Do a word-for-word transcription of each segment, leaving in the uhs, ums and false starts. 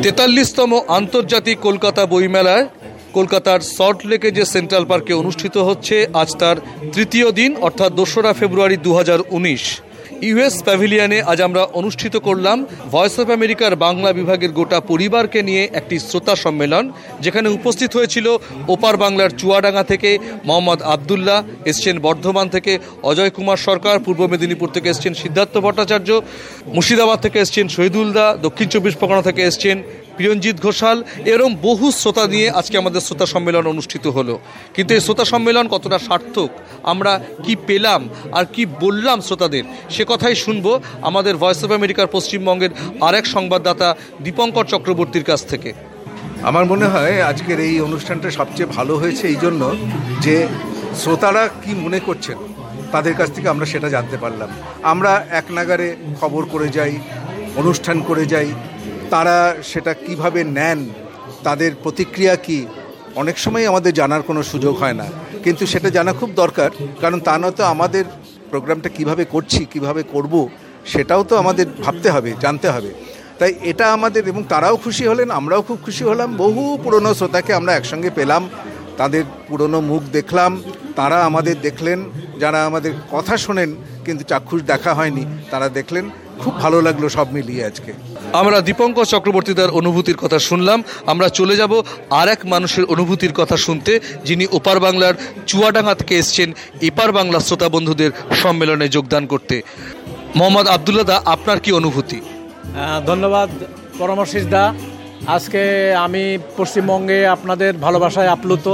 তেতাল্লিশতম আন্তর্জাতিক কলকাতা বইমেলায় কলকাতার সল্টলেকে যে সেন্ট্রাল পার্কে অনুষ্ঠিত হচ্ছে আজ তার তৃতীয় দিন, অর্থাৎ দোসরা ফেব্রুয়ারি দু হাজার উনিশ। ইউএস প্যাভিলিয়নে আজ আমরা অনুষ্ঠিত করলাম ভয়েস অফ আমেরিকার বাংলা বিভাগের গোটা পরিবারকে নিয়ে একটি শ্রোতা সম্মেলন, যেখানে উপস্থিত হয়েছিল ওপার বাংলার চুয়াডাঙ্গা থেকে মোহাম্মদ আবদুল্লাহ, এসছেন বর্ধমান থেকে অজয় কুমার সরকার, পূর্ব মেদিনীপুর থেকে এসছেন সিদ্ধার্থ ভট্টাচার্য, মুর্শিদাবাদ থেকে এসছেন শহীদুলদা, দক্ষিণ চব্বিশ পরগনা থেকে এসছেন প্রিয়ঞ্জিত ঘোষাল। এরকম বহু শ্রোতা নিয়ে আজকে আমাদের শ্রোতা সম্মেলন অনুষ্ঠিত হলো। কিন্তু এই শ্রোতা সম্মেলন কতটা সার্থক, আমরা কি পেলাম আর কি বললাম শ্রোতাদের, সে কথাই শুনবো আমাদের ভয়েস অফ আমেরিকার পশ্চিমবঙ্গের আরেক সংবাদদাতা দীপঙ্কর চক্রবর্তীর কাছ থেকে। আমার মনে হয় আজকের এই অনুষ্ঠানটা সবচেয়ে ভালো হয়েছে এই জন্য যে শ্রোতারা কি মনে করছেন তাদের কাছ থেকে আমরা সেটা জানতে পারলাম। আমরা এক নাগারে খবর করে যাই, অনুষ্ঠান করে যাই, তারা সেটা কিভাবে নেন, তাদের প্রতিক্রিয়া কি, অনেক সময় আমাদের জানার কোনো সুযোগ হয় না, কিন্তু সেটা জানা খুব দরকার। কারণ তা নয়তো আমাদের প্রোগ্রামটা কিভাবে করছি, কিভাবে করব, সেটাও তো আমাদের ভাবতে হবে, জানতে হবে। তাই এটা আমাদের, এবং তারাও খুশি হলেন, আমরাও খুব খুশি হলাম। বহু পুরনো শ্রোতাকে আমরা একসঙ্গে পেলাম, তাদের পুরনো মুখ দেখলাম, তারা আমাদের দেখলেন, যারা আমাদের কথা শোনেন কিন্তু চাক্ষুষ দেখা হয়নি তারা দেখলেন। খুব ভালো লাগলো সব মিলিয়ে আজকে। আমরা দীপঙ্কর চক্রবর্তীদার অনুভূতির কথা শুনলাম, আমরা চলে যাব আর এক মানুষের অনুভূতির কথা শুনতে, যিনি ওপার বাংলার চুয়াডাঙ্গা থেকে এসছেন এপার বাংলা শ্রোতা বন্ধুদের সম্মেলনে যোগদান করতে। মোহাম্মদ আবদুল্লাহ দা, আপনার কি অনুভূতি? ধন্যবাদ পরামর্শিস দা। আজকে আমি পশ্চিমবঙ্গে আপনাদের ভালোবাসায় আপ্লুত,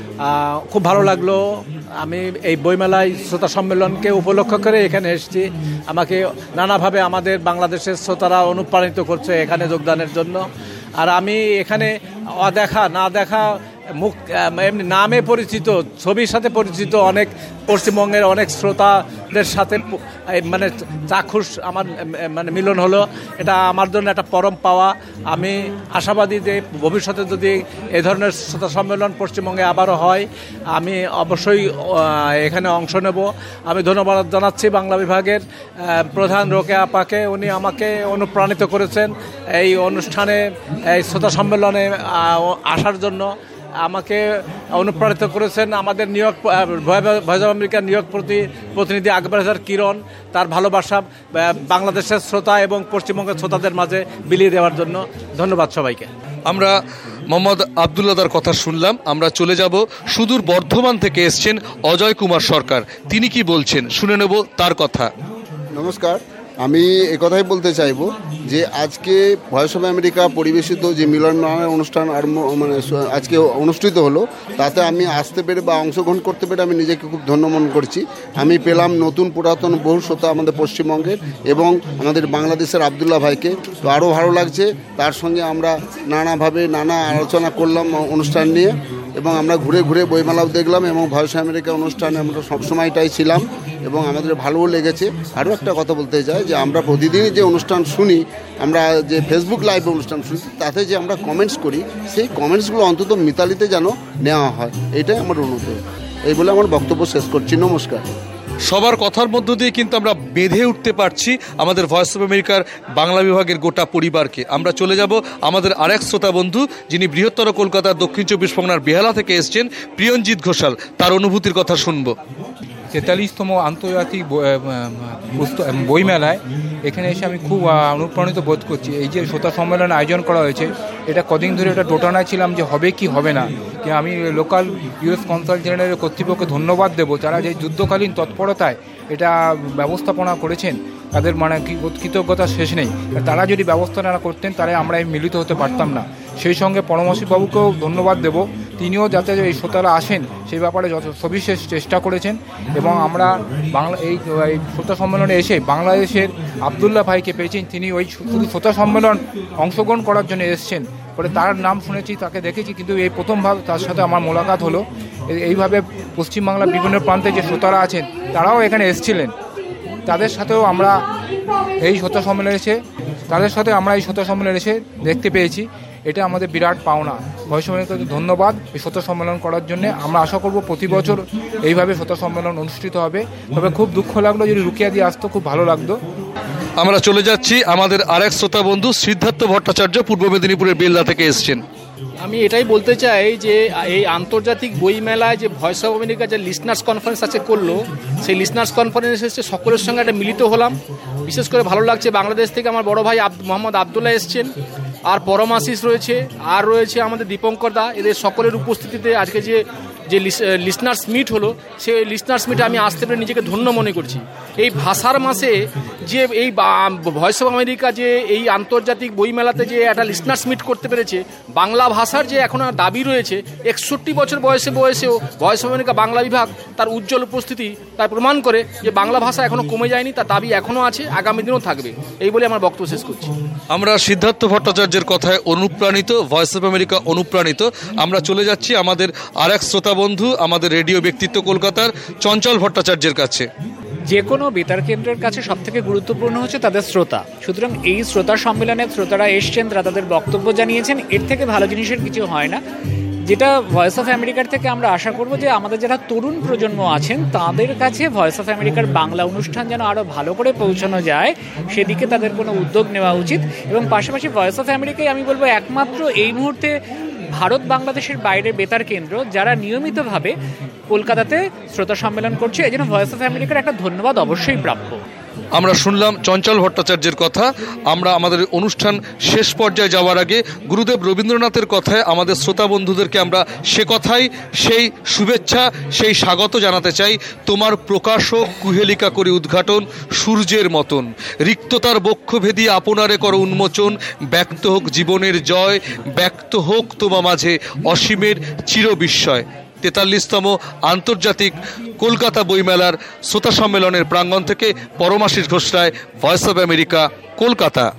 খুব ভালো লাগলো। আমি এই বইমেলায় শ্রোতা সম্মেলনকে উপলক্ষ করে এখানে এসেছি। আমাকে নানাভাবে আমাদের বাংলাদেশের শ্রোতারা অনুপ্রাণিত করছে এখানে যোগদানের জন্য। আর আমি এখানে অদেখা না দেখা মুখ, এমনি নামে পরিচিত, ছবির সাথে পরিচিত অনেক পশ্চিমবঙ্গের অনেক শ্রোতাদের সাথে মানে চাক্ষুষ আমার মানে মিলন হলো। এটা আমার জন্য একটা পরম পাওয়া। আমি আশাবাদী যে ভবিষ্যতে যদি এই ধরনের শ্রোতা সম্মেলন পশ্চিমবঙ্গে আবারও হয়, আমি অবশ্যই এখানে অংশ নেব। আমি ধন্যবাদ জানাচ্ছি বাংলা বিভাগের প্রধান রোকেয়া আপাকে, উনি আমাকে অনুপ্রাণিত করেছেন এই অনুষ্ঠানে, এই শ্রোতা সম্মেলনে আসার জন্য আমাকে অনুপ্রাণিত করেছেন। আমাদের নিউ ইয়র্ক ভয়েস অফ আমেরিকার নিউ ইয়র্ক প্রতিনিধি আকবর হাজার কিরণ তার ভালোবাসা বাংলাদেশের শ্রোতা এবং পশ্চিমবঙ্গের শ্রোতাদের মাঝে বিলিয়ে দেওয়ার জন্য। ধন্যবাদ সবাইকে। আমরা মোহাম্মদ আবদুল্লাহর কথা শুনলাম, আমরা চলে যাব সুদূর বর্ধমান থেকে এসছেন অজয় কুমার সরকার, তিনি কি বলছেন শুনে নেব তার কথা। নমস্কার, আমি একথাই বলতে চাইব যে আজকে ভয়েস অফ আমেরিকা পরিবেশিত যে মিলন মেলার অনুষ্ঠান আর মানে আজকে অনুষ্ঠিত হলো, তাতে আমি আসতে পেরে বা অংশগ্রহণ করতে পেরে আমি নিজেকে খুব ধন্য মনে করছি। আমি পেলাম নতুন পুরাতন বহু শ্রোতা আমাদের পশ্চিমবঙ্গের এবং আমাদের বাংলাদেশের আবদুল্লাহ ভাইকে, তো আরও ভালো লাগছে। তার সঙ্গে আমরা নানাভাবে নানা আলোচনা করলাম অনুষ্ঠান নিয়ে, এবং আমরা ঘুরে ঘুরে বইমেলাও দেখলাম এবং ভয়েস অফ আমেরিকা অনুষ্ঠানে আমরা সবসময়টাই ছিলাম এবং আমাদের ভালোও লেগেছে। আরও একটা কথা বলতে চাই যে আমরা প্রতিদিনই যে অনুষ্ঠান শুনি, আমরা যে ফেসবুক লাইভ অনুষ্ঠান শুনি, তাতে যে আমরা কমেন্টস করি, সেই কমেন্টসগুলো অন্তত মিতালিতে যেন নেওয়া হয়, এটাই আমার অনুরোধ। এই বলে আমার বক্তব্য শেষ করছি। নমস্কার। সবার কথার মধ্য দিয়ে কিন্তু আমরা বেঁধে উঠতে পারছি আমাদের ভয়েস অফ আমেরিকার বাংলা বিভাগের গোটা পরিবারকে। আমরা চলে যাব আমাদের আরেক শ্রোতা বন্ধু, যিনি বৃহত্তর কলকাতার দক্ষিণ চব্বিশ পরগনার বেহালা থেকে এসছেন প্রিয়ঞ্জিত ঘোষাল, তার অনুভূতির কথা শুনবো। তেতাল্লিশতম আন্তর্জাতিক বইমেলায় এখানে এসে আমি খুব অনুপ্রাণিত বোধ করছি। এই যে শ্রোতা সম্মেলন আয়োজন করা হয়েছে, এটা কদিন ধরে এটা টোটানায় ছিলাম যে হবে কি হবে না। আমি লোকাল ইউএস কনসাল জেনারেল কর্তৃপক্ষকে ধন্যবাদ দেবো, যারা যে যুদ্ধকালীন তৎপরতায় এটা ব্যবস্থাপনা করেছেন, তাদের মানে কৃতজ্ঞতা শেষ নেই। তারা যদি ব্যবস্থা না করতেন তাহলে আমরা মিলিত হতে পারতাম না। সেই সঙ্গে পরমশীবাবুকেও ধন্যবাদ দেব, তিনিও যাতে এই শ্রোতারা আসেন সেই ব্যাপারে যত সবিশেষ চেষ্টা করেছেন। এবং আমরা বাংলা এই শ্রোতা সম্মেলনে এসে বাংলাদেশের আবদুল্লাহ ভাইকে পেয়েছেন, তিনি ওই শুধু শ্রোতা সম্মেলন অংশগ্রহণ করার জন্য এসছেন, পরে তার নাম শুনেছি, তাকে দেখেছি, কিন্তু এই প্রথমভাবে তার সাথে আমার মোলাকাত হলো। এইভাবে পশ্চিমবাংলার বিভিন্ন প্রান্তে যে শ্রোতারা আছেন তারাও এখানে এসেছিলেন, তাদের সাথেও আমরা এই শ্রোতা সম্মেলনে এসে তাদের সাথে আমরা এই শ্রোতা সম্মেলনে এসে দেখতে পেয়েছি। এটা আমাদের বিরাট পাওনা। ভয়েস অফ আমেরিকাকে ধন্যবাদ এই শ্রোতা সম্মেলন করার জন্য। আমরা আশা করব প্রতি বছর এইভাবে শ্রোতা সম্মেলন অনুষ্ঠিত হবে। তবে খুব দুঃখ লাগলো যদি রুকিয়া দিয়ে আসতো, খুব ভালো লাগতো। আমরা চলে যাচ্ছি আমাদের আরেক শ্রোতা বন্ধু সিদ্ধার্থ ভট্টাচার্য, পূর্ব মেদিনীপুরের বেলদা থেকে এসছেন। আমি এটাই বলতে চাই যে এই আন্তর্জাতিক বইমেলায় যে ভয়েস অফ আমেরিকা যে লিসনার্স কনফারেন্স আছে করলো, সেই লিসনার্স কনফারেন্স এসে সকলের সঙ্গে একটা মিলিত হলাম। বিশেষ করে ভালো লাগছে বাংলাদেশ থেকে আমার বড় ভাই মোহাম্মদ আবদুল্লাহ এসছেন, আর পরমাশিস রয়েছে, আর রয়েছে আমাদের দীপঙ্কর দা। এদের সকলের উপস্থিতিতে আজকে যে যে লিসনার্স মিট হলো, সেই লিসনার্স মিটে আমি আসতে পেরে নিজেকে ধন্য মনে করছি। এই ভাষার মাসে যে এই ভয়েস অফ আমেরিকা যে এই আন্তর্জাতিক বইমেলাতে যে একটা লিসনার্স মিট করতে পেরেছে, বাংলা ভাষার যে এখন দাবি রয়েছে, একষট্টি বছর বয়সে বয়সেও ভয়েস অফ আমেরিকা বাংলা বিভাগ তার উজ্জ্বল উপস্থিতি তার প্রমাণ করে যে বাংলা ভাষা এখনও কমে যায়নি, তার দাবি এখনও আছে, আগামী দিনেও থাকবে। এই বলে আমার বক্তব্য শেষ করছি। আমরা সিদ্ধার্থ ভট্টাচার্যের কথায় অনুপ্রাণিত, ভয়েস অফ আমেরিকা অনুপ্রাণিত। আমরা চলে যাচ্ছি আমাদের আরেক শ্রোতা বন্ধু, আমাদের রেডিও ব্যক্তিত্ব কলকাতার চঞ্চল ভট্টাচার্যের কাছে। যে কোনো বেতার কেন্দ্রের কাছে সবথেকে গুরুত্বপূর্ণ হচ্ছে তাদের শ্রোতা। সুতরাং এই শ্রোতা সম্মেলনে শ্রোতারা এসছেন, তারা তাদের বক্তব্য জানিয়েছেন, এর থেকে ভালো জিনিসের কিছু হয় না। যেটা ভয়েস অফ আমেরিকার থেকে আমরা আশা করব যে আমাদের যারা তরুণ প্রজন্ম আছেন তাদের কাছে ভয়েস অফ আমেরিকার বাংলা অনুষ্ঠান যেন আরও ভালো করে পৌঁছানো যায়, সেদিকে তাদের কোনো উদ্যোগ নেওয়া উচিত। এবং পাশাপাশি ভয়েস অফ আমেরিকায় আমি বলবো একমাত্র এই মুহূর্তে ভারত বাংলাদেশের বাইরের বেতার কেন্দ্র যারা নিয়মিতভাবে কলকাতাতে শ্রোতা সম্মেলন করছে, এই জন্য ভয়েস অফ আমেরিকার একটা ধন্যবাদ অবশ্যই প্রাপ্য। আমরা শুনলাম চঞ্চল ভট্টাচার্যের কথা। আমরা আমাদের অনুষ্ঠান শেষ পর্যায়ে যাওয়ার আগে গুরুদেব রবীন্দ্রনাথের কথায় আমাদের শ্রোতা বন্ধুদেরকে আমরা সে কথাই, সেই শুভেচ্ছা, সেই স্বাগত জানাতে চাই। তোমার প্রকাশক কুহেলিকা করে উদ্ঘাটন সূর্যের মতন, রিক্ততার বক্ষভেদী আপনারে কর উন্মোচন, ব্যক্ত হোক জীবনের জয়, ব্যক্ত হোক তোমা মাঝে অসীমের চিরবিস্ময়। তেতাল্লিশতম আন্তর্জাতিক কলকাতা বইমেলার শ্রোতা সম্মেলনের প্রাঙ্গণ থেকে Paramashis Ghoshroy, voice of America, Kolkata.